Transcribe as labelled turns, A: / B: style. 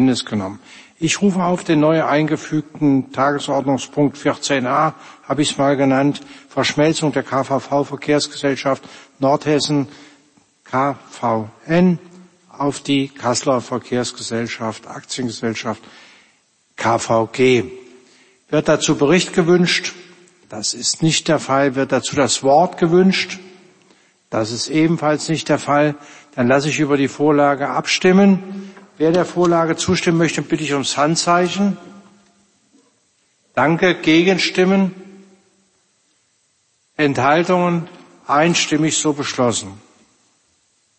A: Kenntnis genommen. Ich rufe auf den neu eingefügten Tagesordnungspunkt 14a, habe ich es mal genannt, Verschmelzung der KVV-Verkehrsgesellschaft Nordhessen KVN auf die Kasseler Verkehrsgesellschaft Aktiengesellschaft KVG. Wird dazu Bericht gewünscht? Das ist nicht der Fall. Wird dazu das Wort gewünscht? Das ist ebenfalls nicht der Fall. Dann lasse ich über die Vorlage abstimmen. Wer der Vorlage zustimmen möchte, bitte ich ums Handzeichen. Danke. Gegenstimmen? Enthaltungen? Einstimmig so beschlossen.